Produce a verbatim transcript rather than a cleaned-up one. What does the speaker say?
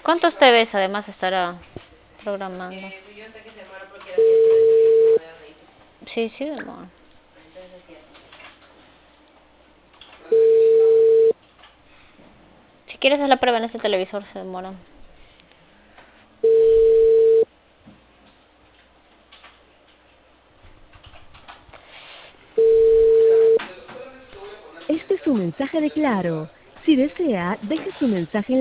¿Cuántos T Vs además estará programando? Eh, pues yo sé que se demora porque la gente no entiende bien cómo de ahí. Sí, sí, demora. Entonces así hace. Si quieres hacer la prueba en este televisor, se demora. Este es un mensaje de Claro. Si desea, deje su mensaje en